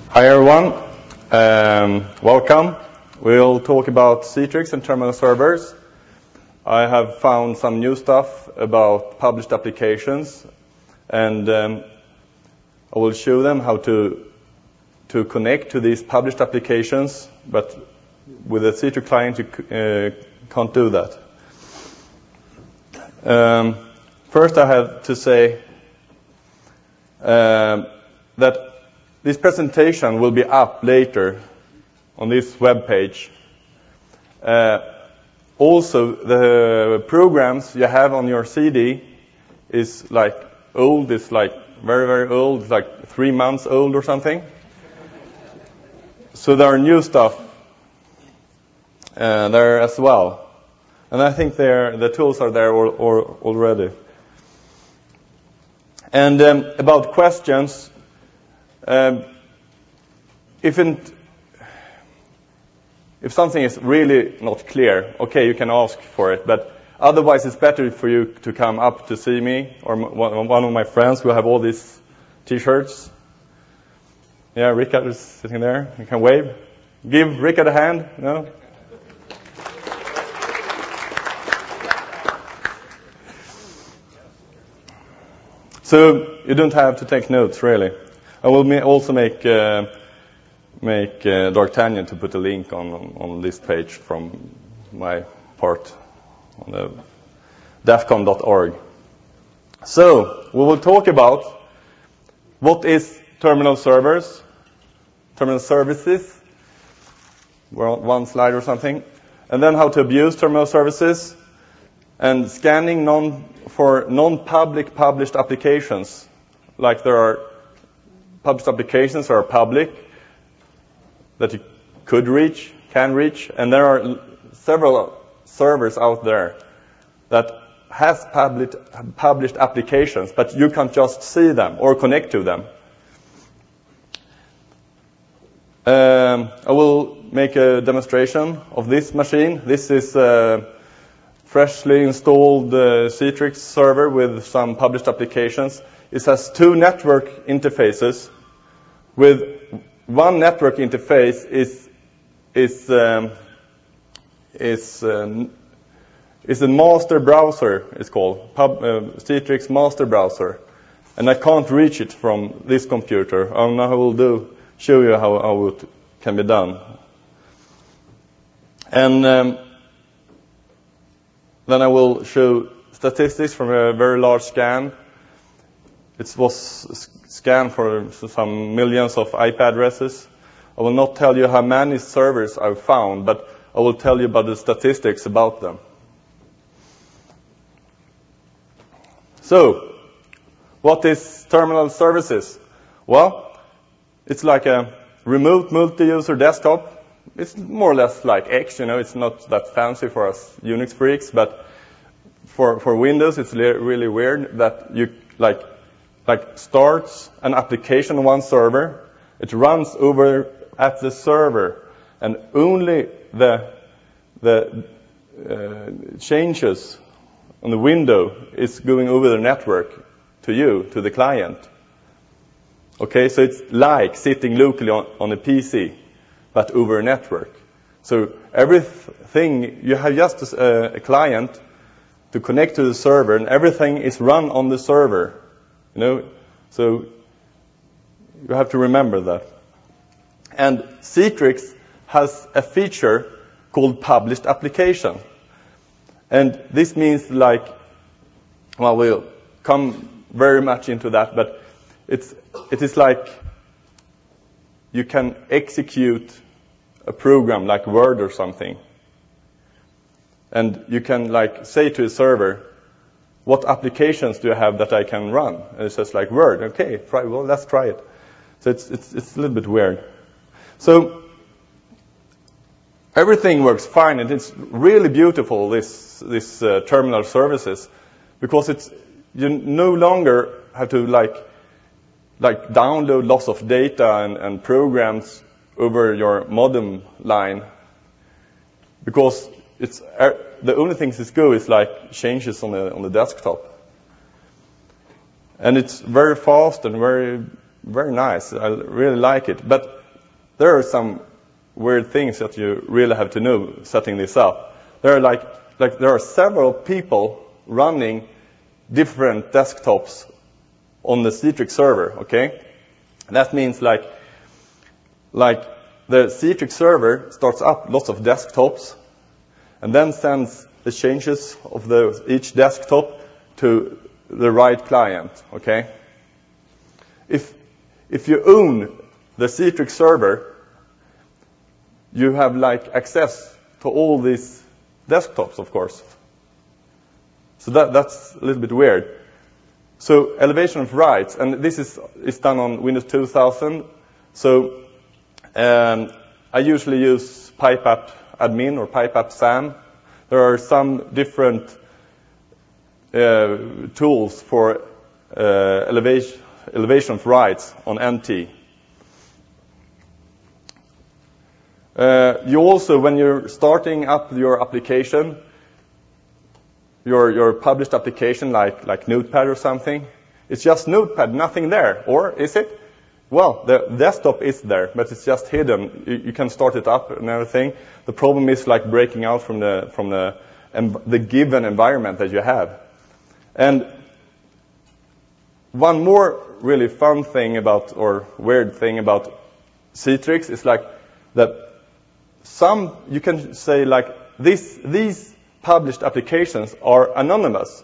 Hi everyone, welcome. We'll talk about Citrix and terminal servers. I have found some new stuff about published applications, and I will show them how to connect to these published applications, but with a Citrix client you can't do that. First I have to say that this presentation will be up later on this web page. Also, the programs you have on your CD is like old. It's like very, very old. It's like 3 months old or something. So there are new stuff there as well. And I think the tools are there already. And about questions, if something is really not clear, okay, you can ask for it, but otherwise it's better for you to come up to see me or one of my friends who have all these T-shirts. Yeah, Rickard is sitting there. You can wave. Give Rickard a hand. No? So you don't have to take notes, really. I will also make D'Artagnan to put a link on this page from my part on the defcon.org. So we will talk about what is terminal servers, terminal services, one slide or something, and then how to abuse terminal services, and scanning for non-public published applications. Like there are published applications that are public that you could reach, can reach, and there are several servers out there that has published applications, but you can't just see them or connect to them. I will make a demonstration of this machine. This is a freshly installed Citrix server with some published applications. It has two network interfaces. With one network interface is a master browser. It's called Citrix master browser, and I can't reach it from this computer. And I will show you how it can be done. And then I will show statistics from a very large scan. It was scanned for some millions of IP addresses. I will not tell you how many servers I've found, but I will tell you about the statistics about them. So, what is terminal services? Well, it's like a remote multi-user desktop. It's more or less like X, it's not that fancy for us Unix freaks, but for Windows it's really weird that you like starts an application on one server, it runs over at the server, and only the changes on the window is going over the network to you, to the client. Okay, so it's like sitting locally on a PC, but over a network. So everything, you have just a client to connect to the server, and everything is run on the server. So you have to remember that. And Citrix has a feature called published application. And this means we'll come very much into that, but it is like you can execute a program like Word or something. And you can say to a server, what applications do you have that I can run? And it says like Word. Okay, let's try it. So it's a little bit weird. So everything works fine, and it's really beautiful, this terminal services, because you no longer have to download lots of data and programs over your modem line, because the only things that go is changes on the desktop. And it's very fast and very very nice. I really like it. But there are some weird things that you really have to know setting this up. There are there are several people running different desktops on the Citrix server, okay? That means like the Citrix server starts up lots of desktops and then sends the changes of each desktop to the right client, okay? If you own the Citrix server, you have access to all these desktops, of course. So that's a little bit weird. So elevation of rights, and this is done on Windows 2000. So I usually use PipeApp Admin or PipeApp SAM. There are some different tools for elevation of rights on NT. You also, when you're starting up your application, your published application like Notepad or something, it's just Notepad, nothing there. Or is it? Well, the desktop is there, but it's just hidden. You can start it up and everything. The problem is breaking out from the given environment that you have. And one more really fun thing about, or weird thing about Citrix is that you can say these published applications are anonymous.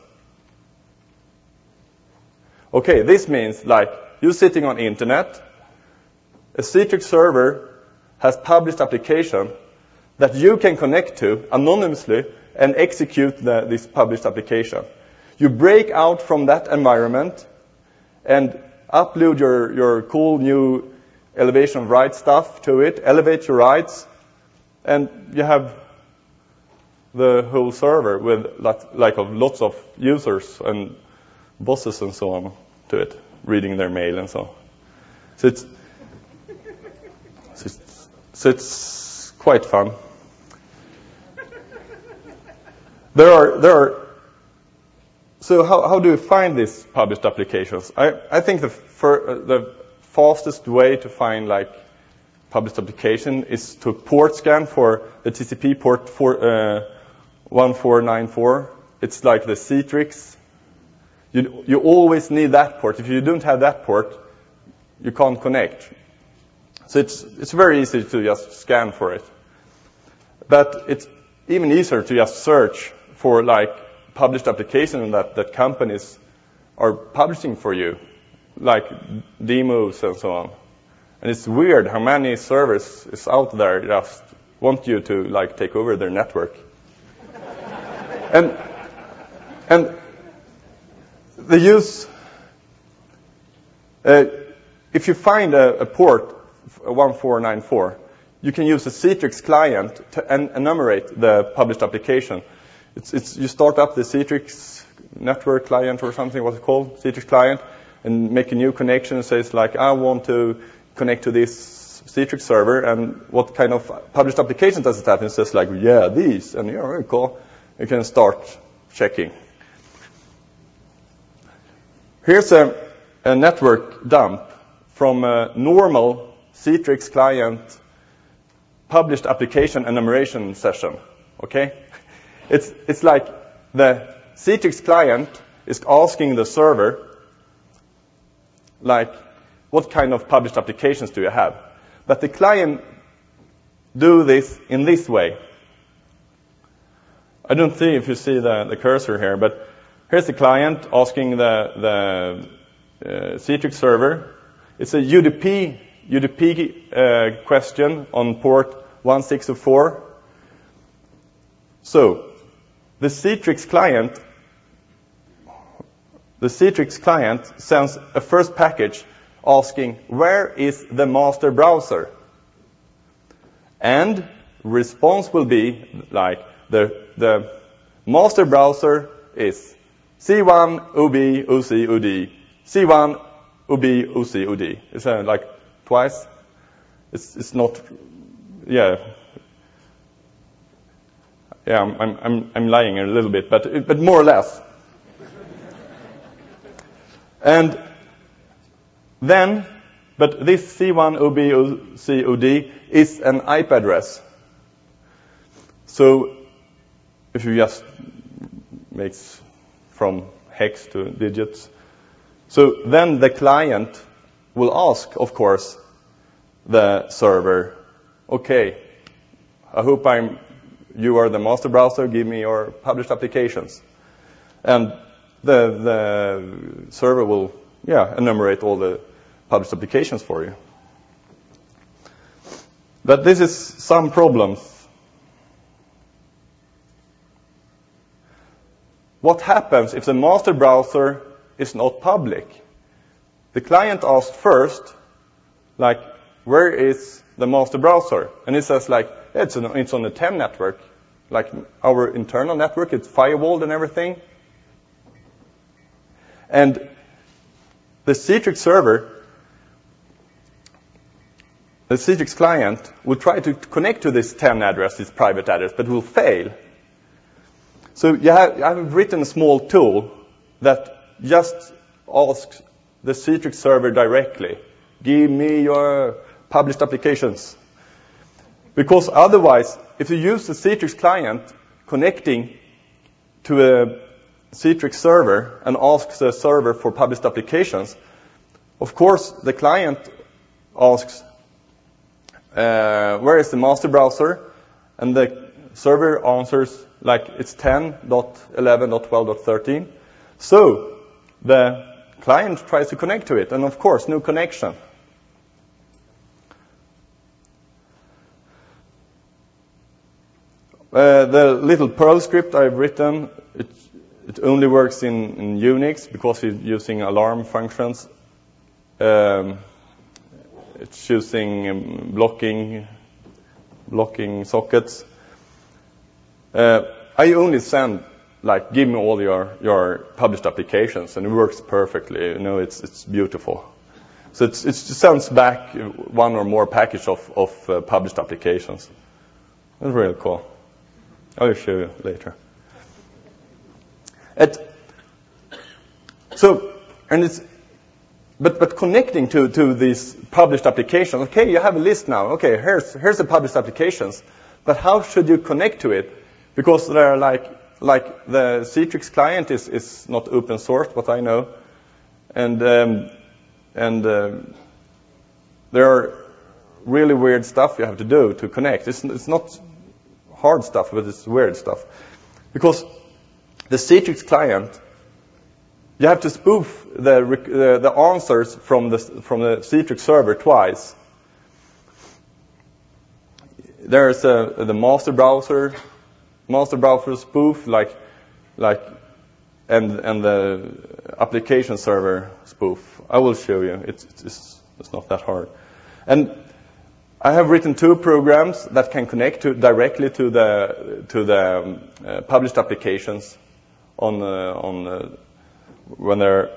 Okay, this means you're sitting on internet, a Citrix server has published application that you can connect to anonymously and execute this published application. You break out from that environment and upload your cool new elevation of rights stuff to it, elevate your rights, and you have the whole server with lots of users and bosses and so on to it, reading their mail and so on. So it's quite fun. So how do you find these published applications? I think the fastest way to find published application is to port scan for the TCP port 1494. It's like the Citrix. You always need that port. If you don't have that port, you can't connect. So it's very easy to just scan for it. But it's even easier to just search for published applications that companies are publishing for you, like demos and so on. And it's weird how many servers is out there just want you to take over their network. and the use, if you find a port 1494, you can use a Citrix client to enumerate the published application. You start up the Citrix network client or something, what's it called? Citrix client, and make a new connection and says I want to connect to this Citrix server, and what kind of published application does it have? And it says yeah, these, and very cool. You can start checking. Here's a network dump from a normal Citrix client published application enumeration session. Okay? It's like the Citrix client is asking the server, what kind of published applications do you have? But the client do this in this way. I don't see if you see the cursor here, but here's the client asking the Citrix server. It's a UDP question on port 1604. So the Citrix client sends a first package asking where is the master browser, and response will be the master browser is C1 OB OC OD C1 OB OC OD. It's twice. It's not. Yeah. I'm lying a little bit, but more or less. And then But this C1OBOCOD is an IP address. So if you just make from hex to digits, so then the client will ask, of course, the server, okay, I hope you are the master browser, give me your published applications. And the server will, enumerate all the published applications for you. But this is some problems. What happens if the master browser is not public? The client asks first, like, where is the master browser? And it says, like, it's on the 10 network, like our internal network, it's firewalled and everything. And the Citrix server, the Citrix client, will try to connect to this 10 address, this private address, but will fail. So I've written a small tool that just asks the Citrix server directly, give me your published applications. Because otherwise, if you use the Citrix client connecting to a Citrix server and asks the server for published applications, of course, the client asks, where is the master browser? And the server answers, like, it's 10.11.12.13. So the client tries to connect to it, and of course, no connection. The little Perl script I've written, it only works in Unix because it's using alarm functions. It's using blocking sockets. I only send, like, give me all your published applications, and it works perfectly. You know, it's beautiful. So it sends back one or more package of published applications. It's really cool. I will show you later. But connecting to these published applications, okay, you have a list now. Okay, here's the published applications. But how should you connect to it? Because they're like the Citrix client is not open source, what I know, and there are really weird stuff you have to do to connect. It's not hard stuff, but it's weird stuff. Because the Citrix client, you have to spoof the answers from the Citrix server twice. There's the master browser spoof, and the application server spoof. I will show you. It's not that hard. And I have written 2 programs that can connect directly to the published applications when the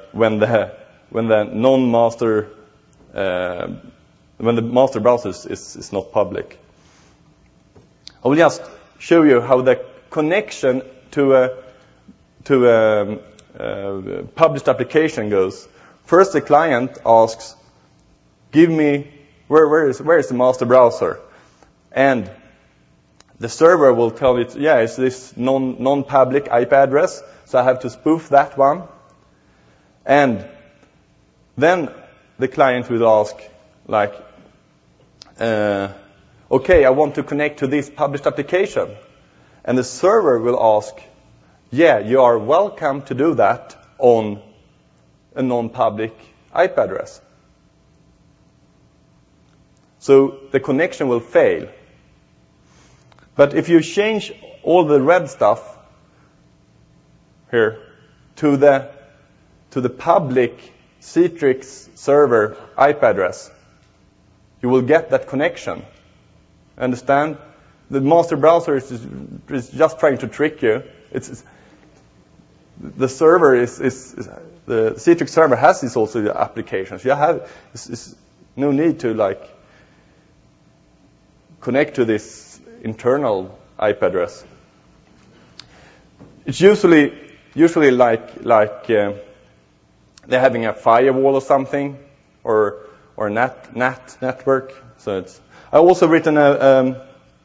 master browser is not public. I will just show you how the connection to a published application goes. First, the client asks, give me where is the master browser, and the server will tell it, it's this non-public IP address, so I have to spoof that one. And then the client will ask, like, okay, I want to connect to this published application. And the server will ask, you are welcome to do that on a non-public IP address. So the connection will fail. But if you change all the red stuff here to the public Citrix server IP address, you will get that connection. Understand? The master browser is just trying to trick you. The server the Citrix server has these also applications. You have no need to connect to this internal IP address. It's usually like they're having a firewall or something, or or a network. So I also written a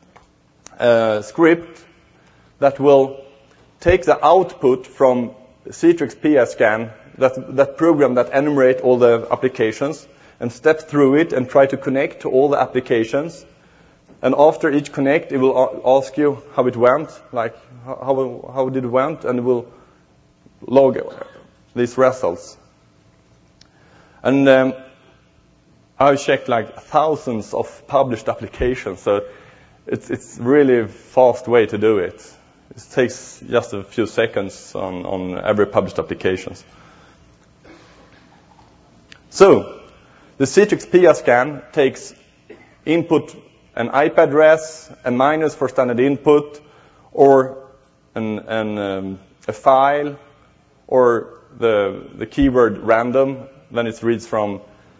script that will take the output from Citrix PSCAN, that program that enumerates all the applications, and step through it and try to connect to all the applications. And after each connect, it will ask you how it went, like how did it went, and it will log these results. And I've checked like thousands of published applications, so it's really a fast way to do it. It takes just a few seconds on every published applications. So the Citrix PSCAN takes input an IP address, a minus for standard input, or a file, or the keyword random. Then it reads from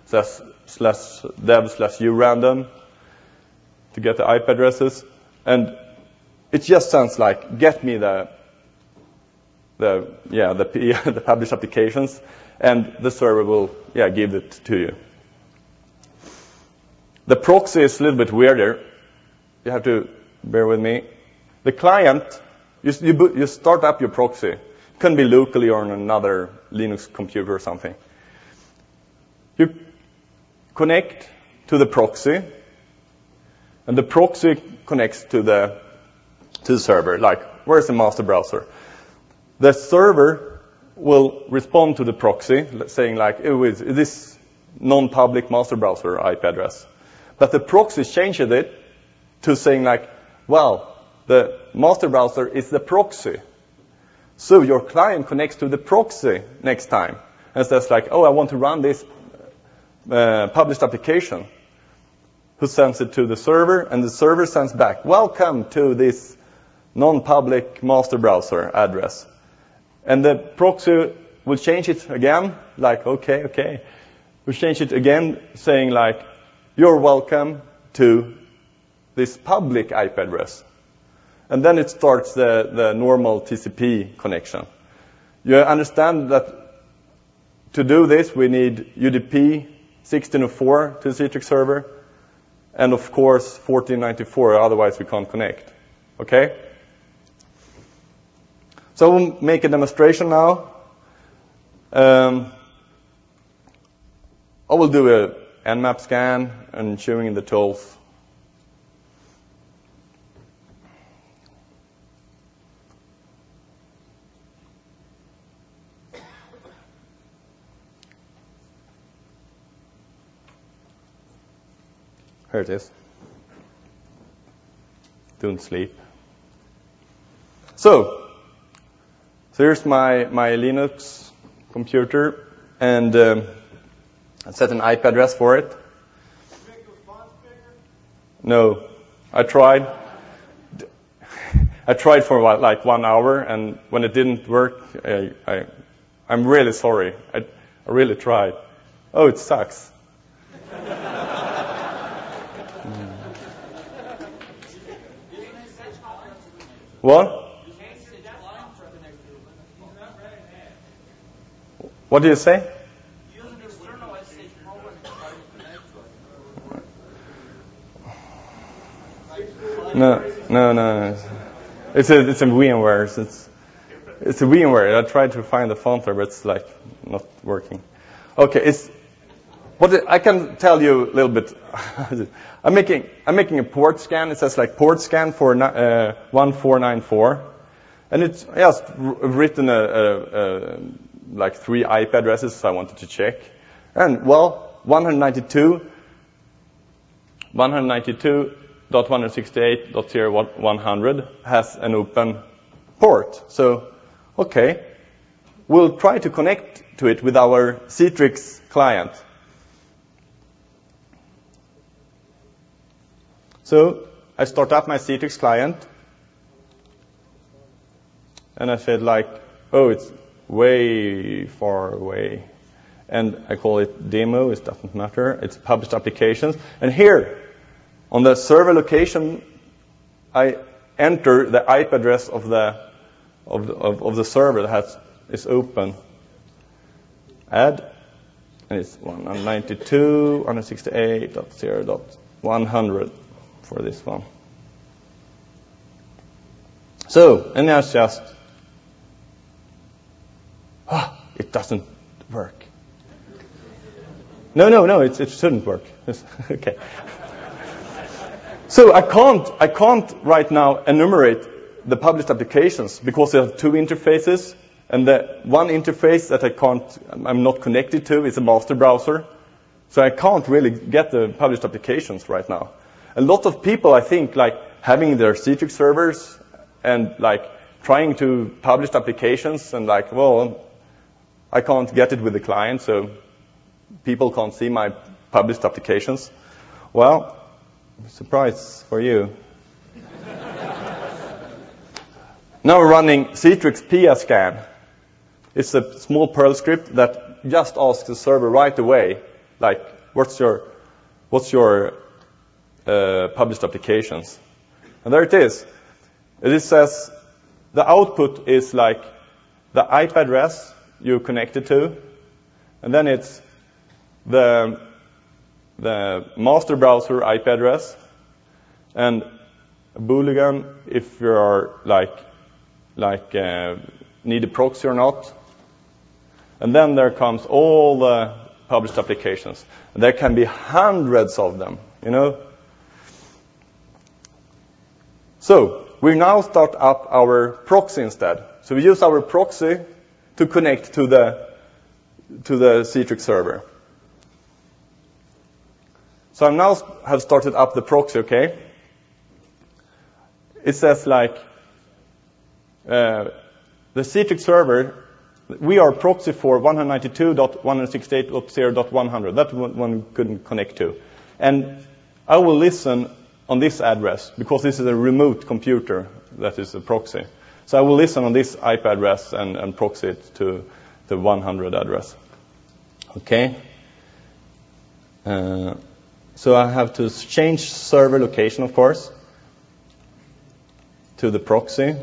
/dev/u random to get the IP addresses, and it just sounds like get me the published applications, and the server will give it to you. The proxy is a little bit weirder. You have to bear with me. The client, you start up your proxy. It can be locally or on another Linux computer or something. You connect to the proxy, and the proxy connects to the server. Like, where's the master browser? The server will respond to the proxy, saying like, is this non-public master browser IP address. But the proxy changes it to saying like, well, the master browser is the proxy. So your client connects to the proxy next time and says like, I want to run this published application. Who sends it to the server, and the server sends back, welcome to this non-public master browser address. And the proxy will change it again, like, okay. We'll change it again, saying like, you're welcome to this public IP address. And then it starts the normal TCP connection. You understand that to do this, we need UDP 1604 to the Citrix server, and of course 1494, otherwise we can't connect. Okay? So we'll make a demonstration now. I will do a Nmap scan and showing the tools. Here it is. Don't sleep. So here's my Linux computer, and I set an IP address for it. Make the font bigger? No, I tried. I tried for like 1 hour, and when it didn't work, I'm really sorry. I really tried. Oh, it sucks. What? What do you say? Use an external SSH program to try to connect to it. No. It's a VMware. It's a VMware. I tried to find the font there, but it's like not working. Okay, I can tell you a little bit. I'm making a port scan. It says like port scan for 1494, and it's just written like 3 IP addresses I wanted to check. And 192.168.0.100 has an open port. So, okay, we'll try to connect to it with our Citrix client. So I start up my Citrix client, and I said like, it's way far away. And I call it demo, it doesn't matter. It's published applications. And here, on the server location, I enter the IP address of the server that is open. Add. And it's 192, 168.0.100 for this one. So, and now it's just, it doesn't work. No, it shouldn't work. Okay. So I can't right now enumerate the published applications because there are two interfaces, and the one interface that I'm not connected to is a master browser. So I can't really get the published applications right now. A lot of people, I think, like having their Citrix servers and like trying to publish applications and like, well, I can't get it with the client, so people can't see my published applications. Well, surprise for you. Now we're running Citrix PScan. It's a small Perl script that just asks the server right away, like, what's your published applications? And there it is. It says the output is like the IP address you connected to, and then it's the master browser IP address, and a boolean if you are need a proxy or not. And then there comes all the published applications. And there can be hundreds of them, you know. So we now start up our proxy instead. So we use our proxy to connect to the Citrix server. So I now have started up the proxy, okay? It says like the Citrix server, we are proxy for 192.168.0.100. That one couldn't connect to. And I will listen on this address because this is a remote computer that is a proxy. So I will listen on this IP address and proxy it to the 100 address. Okay. So I have to change server location, of course, to the proxy.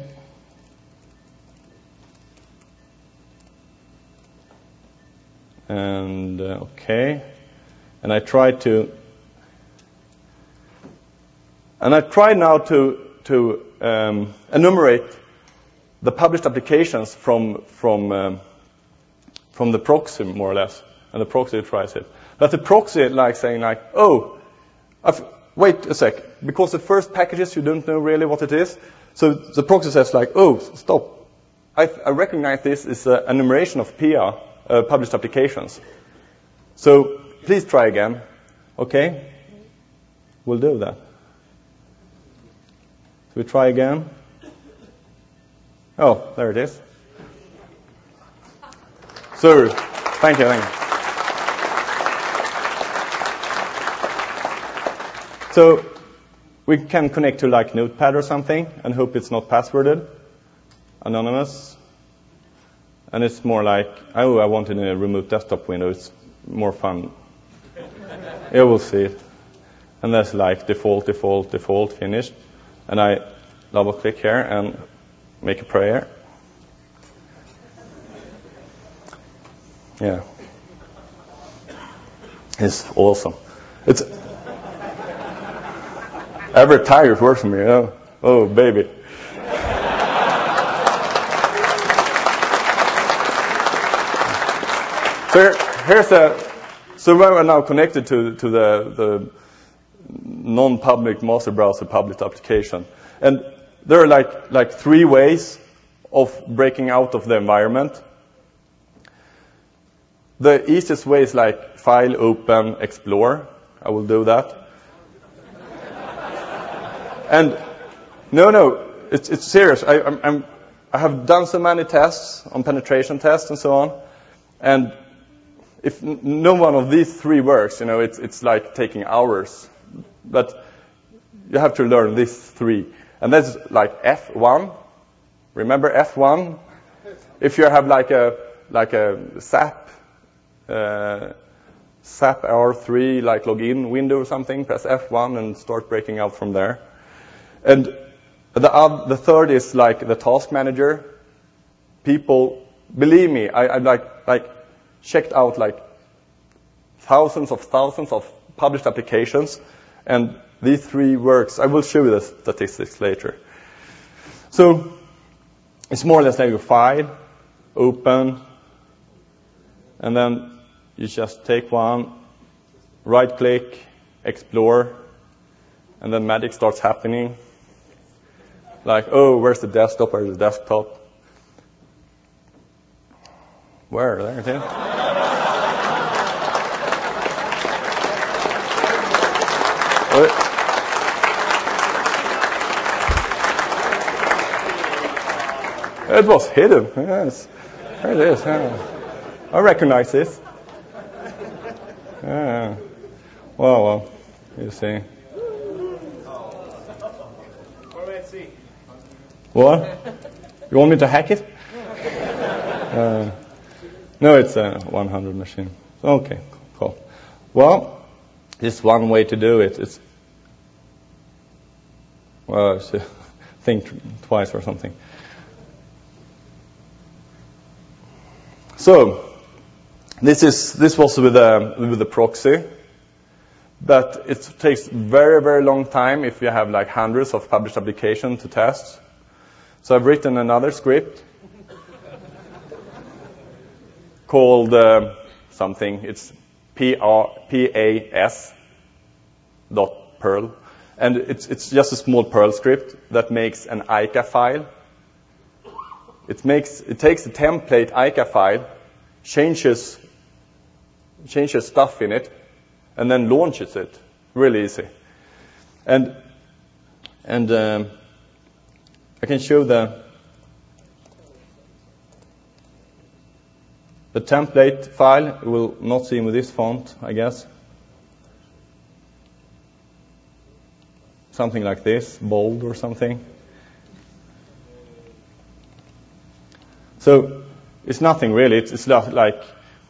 And okay, and I try now to enumerate the published applications from the proxy more or less, and the proxy tries it. But the proxy like saying like, oh, wait a sec, because the first packages you don't know really what it is. So the proxy says like, oh, stop, I recognize this is an enumeration of PIA. Published applications. So please try again. Okay? We'll do that. So we try again. Oh, there it is. So, thank you. So we can connect to like Notepad or something and hope it's not passworded. Anonymous. And it's more like, oh, I want it in a remote desktop window. It's more fun. Yeah, we'll see it. And that's like default, finished. And I double click here and make a prayer. Yeah. It's awesome. It's every time it works for me. Oh, baby. So we're now connected to the non-public master browser published application. And there are like three ways of breaking out of the environment. The easiest way is like file, open, explore. I will do that. And no, it's serious. I have done so many tests on penetration tests and so on. And if no one of these three works, it's like taking hours. But you have to learn these three. And that's like F1. Remember F1? If you have like a SAP R3 like login window or something, press F1 and start breaking out from there. And the third is like the task manager. People, believe me, I like checked out like thousands of published applications, and these three works, I will show you the statistics later. So it's more or less like a file, open, and then you just take one, right-click, explore, and then magic starts happening. Like, oh, where's the desktop? Where's the desktop? Where? There it is. It was hidden. Yes. There it is. Yeah. I recognize this. Yeah. Well, you see. What? You want me to hack it? No, it's a 100 machine. Okay, cool. Well, this is one way to do it. It's, well, I should think twice or something. So, this was with the proxy, but it takes very, very long time if you have like hundreds of published applications to test. So I've written another script called something. It's pas.perl, and it's just a small Perl script that makes an ICA file. It takes the template ICA file, changes stuff in it, and then launches it. Really easy. And I can show the template file. You will not see with this font, I guess. Something like this, bold or something. So it's nothing really. It's like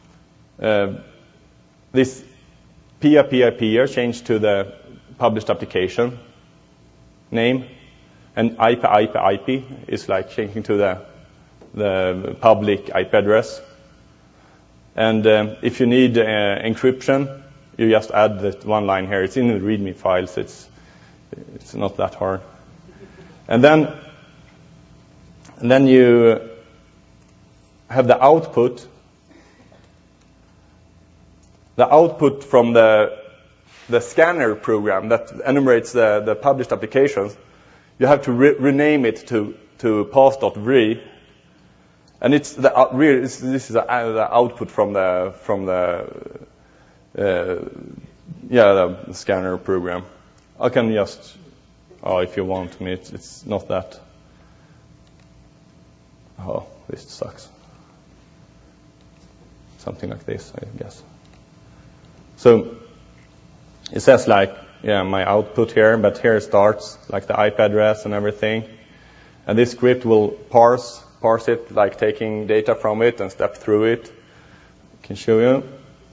this PIP here changed to the published application name, and IP is like changing to the public IP address. And if you need encryption, you just add that one line here. It's in the README files. It's not that hard. And then you have the output. The output from the scanner program that enumerates the published applications, you have to rename it to pass.vri, and it's this is the output from the scanner program. I can just, if you want me, it's not that. Oh, this sucks. Something like this, I guess. So it says like, my output here, but here it starts, like the IP address and everything. And this script will parse it, like taking data from it and step through it. I can show you.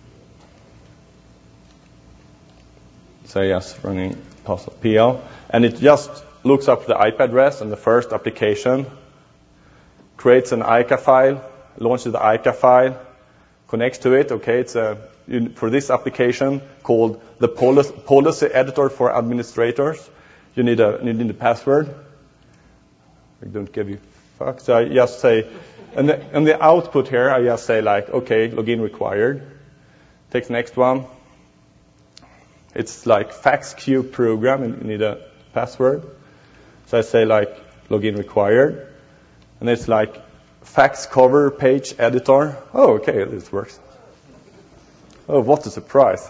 So yes, running pass.pl. And it just looks up the IP address and the first application, creates an ICA file, launches the ICA file, connects to it. Okay, it's for this application called the policy editor for administrators. You need a password. I don't give you fuck. So I just say, and the output here, I just say like, okay, login required. Take the next one. It's like fax queue program, and you need a password. So I say like login required, and it's like fax cover page editor. Oh, okay, this works. Oh, what a surprise.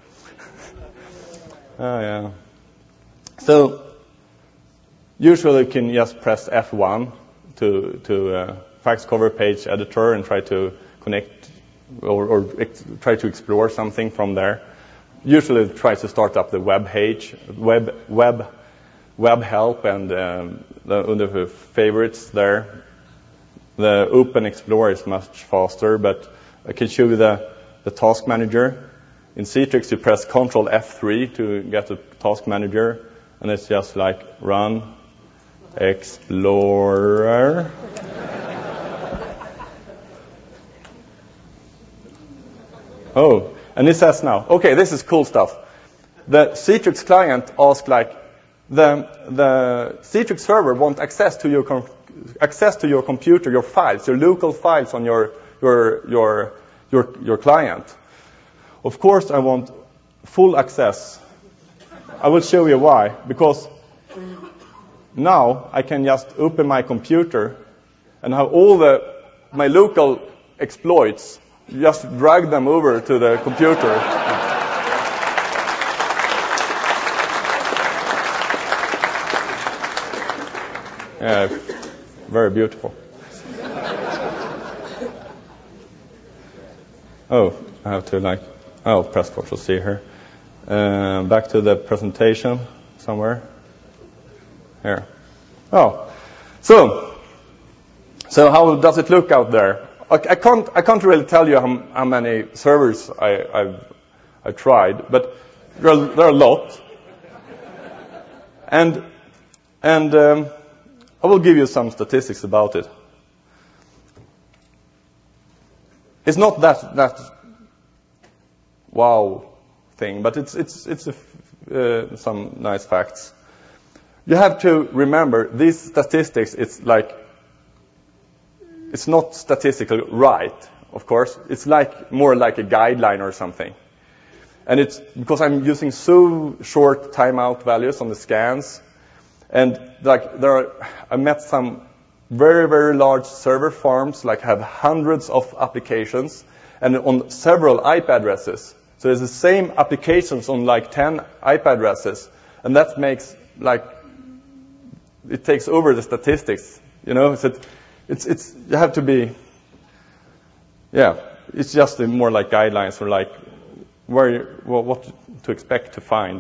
Oh, yeah. So usually you can just press F1 to fax cover page editor and try to connect or try to explore something from there. Usually it tries to start up the web page, web help, and under the favorites there. The Open Explorer is much faster, but I can show you the task manager. In Citrix, you press Ctrl F3 to get the task manager, and it's just like run Explorer. Oh, And it says now, okay, this is cool stuff. The Citrix client asks like, the Citrix server wants access to your computer, your files, your local files on your client. Of course, I want full access. I will show you why. Because now I can just open my computer and have all my local exploits, just drag them over to the computer. Yeah, very beautiful. Oh, I have to press Ctrl C here. Back to the presentation somewhere. Here. Oh, so how does it look out there? I can't really tell you how many servers I tried, but there are a lot. And I will give you some statistics about it. It's not that wow thing, but it's some nice facts. You have to remember these statistics. It's not statistically right, of course. It's more like a guideline or something. And it's because I'm using so short timeout values on the scans. And I met some very, very large server farms, have hundreds of applications and on several IP addresses. So it's the same applications on 10 IP addresses. And that makes it takes over the statistics, So it's you have to be, it's just more like guidelines or what to expect to find.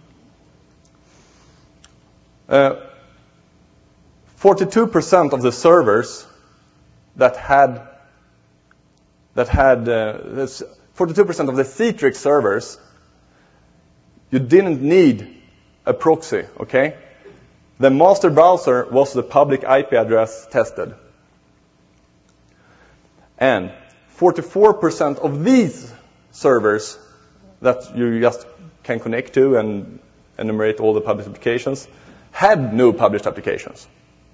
42% of the servers that had 42% of the Citrix servers, you didn't need a proxy, okay? The master browser was the public IP address tested. And 44% of these servers that you just can connect to and enumerate all the published applications had no published applications.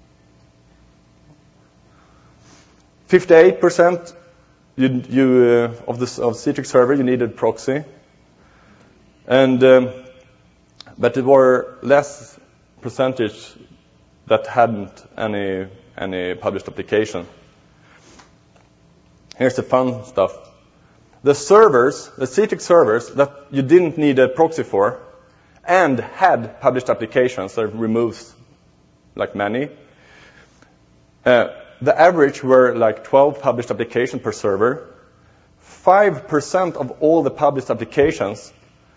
58% of Citrix server you needed proxy, and but there were less percentage that hadn't any published application. Here's the fun stuff. The Citrix servers that you didn't need a proxy for and had published applications, so it removes many. The average were 12 published applications per server. 5% of all the published applications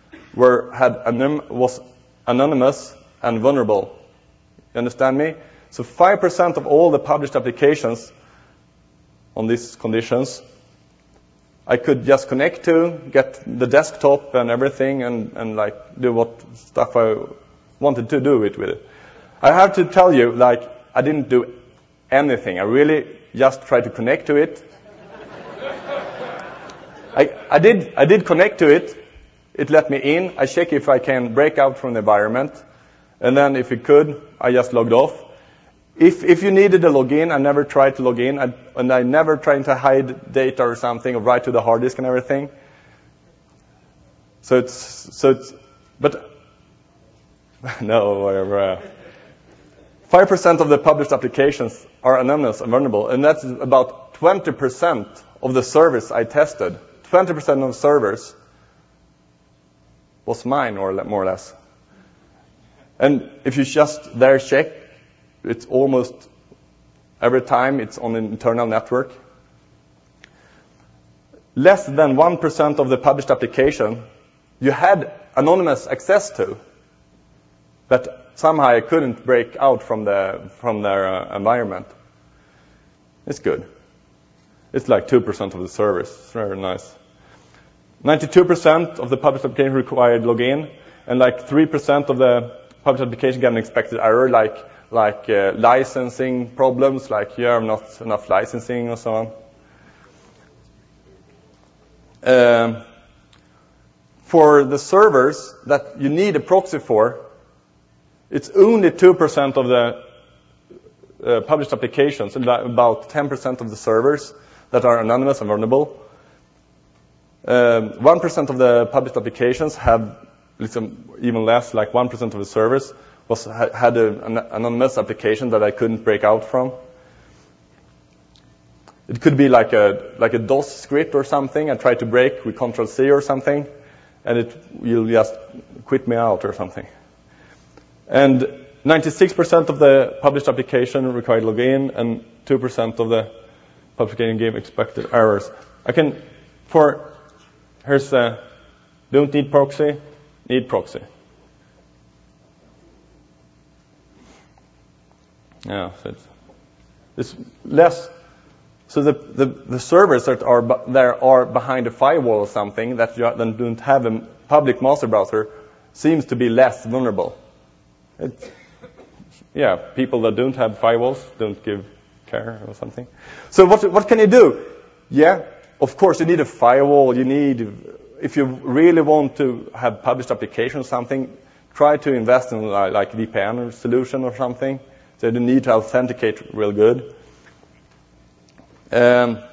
was anonymous and vulnerable. You understand me? So 5% of all the published applications on these conditions, I could just connect to, get the desktop and everything, and do what stuff I wanted to do with it. I have to tell you, I didn't do anything. I really just tried to connect to it. I did connect to it. It let me in. I check if I can break out from the environment. And then if it could, I just logged off. If you needed a login, I never tried to log in. And I never tried to hide data or something or write to the hard disk and everything. But no, whatever. 5% of the published applications are anonymous and vulnerable, and that's about 20% of the servers I tested. 20% of the servers was mine, or more or less. And if you just check, it's almost every time it's on an internal network. Less than 1% of the published application you had anonymous access to, but somehow I couldn't break out from their environment. It's good. It's 2% of the servers. It's very nice. 92% of the published application required login, and 3% of the published application get an expected error, licensing problems, you have not enough licensing or so on. for the servers that you need a proxy for, it's only 2% of the published applications, about 10% of the servers that are anonymous and vulnerable. 1% of the published applications have, even less, like 1% of the servers had an anonymous application that I couldn't break out from. It could be like a DOS script or something. I try to break with Ctrl-C or something, and you'll just quit me out or something. And 96% of the published application required login, and 2% of the published application gave expected errors. Here's don't need proxy, need proxy. Yeah, so it's less. So the servers that are behind a firewall or something that don't have a public master browser seems to be less vulnerable. People that don't have firewalls don't give care or something. So what can you do? Yeah, of course you need a firewall. If you really want to have published application or something, try to invest in like VPN or solution or something. So you need to authenticate real good. And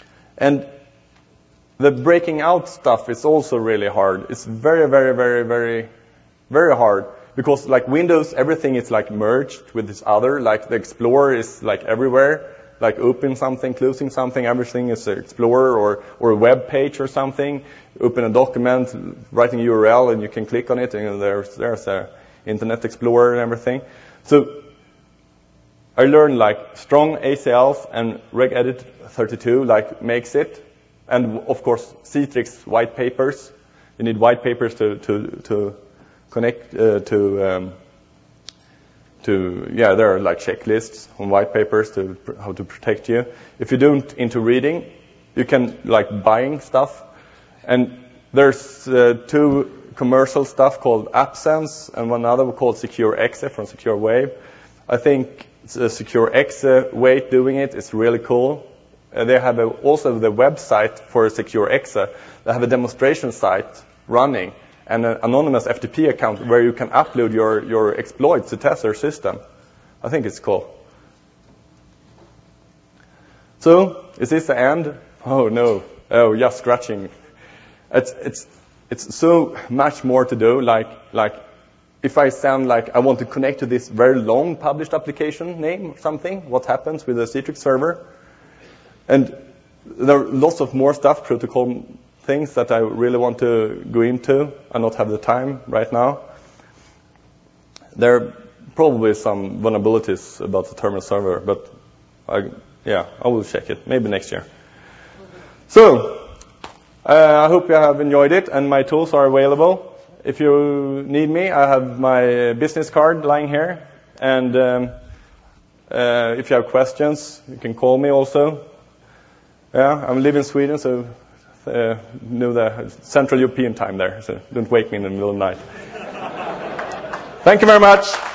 the breaking out stuff is also really hard. It's very, very, very, very, very hard. Because like Windows, everything is like merged with this other. Like the Explorer is like everywhere. Like open something, closing something, everything is an Explorer or a web page or something. Open a document, writing a URL, and you can click on it, and there's a Internet Explorer and everything. So I learned like strong ACLs and regedit 32 like makes it. And of course, Citrix white papers. You need white papers to connect there are like checklists on white papers to how to protect you. If you don't into reading, you can like buying stuff. And there's two commercial stuff called AppSense and one other called SecureExe from SecureWave. I think the SecureExe way doing it is really cool. They have also the website for SecureExe. They have a demonstration site running and an anonymous FTP account where you can upload your exploits to test their system. I think it's cool. So, is this the end? Oh no. Oh, just scratching. It's so much more to do. Like if I sound like I want to connect to this very long published application name or something, what happens with the Citrix server? And there are lots of more stuff, protocol things that I really want to go into and not have the time right now. There are probably some vulnerabilities about the terminal server, but I will check it, maybe next year. So, I hope you have enjoyed it, and my tools are available. If you need me, I have my business card lying here, and if you have questions, you can call me also. I'm living in Sweden, so know the Central European time there, so don't wake me in the middle of the night. Thank you very much.